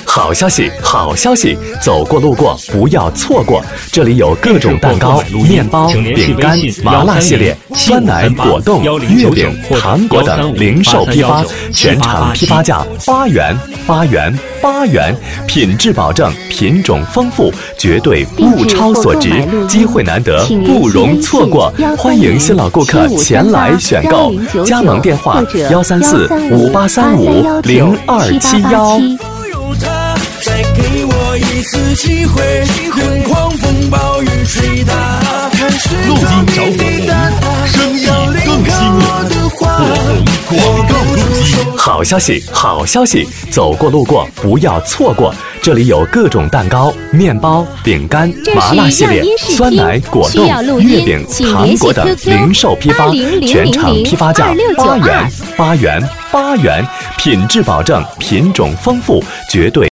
好消息，好消息！走过路过不要错过，这里有各种蛋糕、面包、饼干、麻辣系列、酸奶、果冻、月饼、糖果等零售批发，全场批发价8元，8元，8元，品质保证，品种丰富，绝对物超所值，机会难得，不容错过。欢迎新老顾客前来选购，加盟电话134-5835-0271。 再给我一次机会，任狂风暴雨吹打， 录音找火红，生意更兴隆。火红广告录音。 好消息，好消息！走过路过不要错过，这里有各种蛋糕、面包、饼干、麻辣系列、酸奶、果冻、月饼、糖果等零售批发，全场批发价8元，8元，8元，品质保证，品种丰富，绝对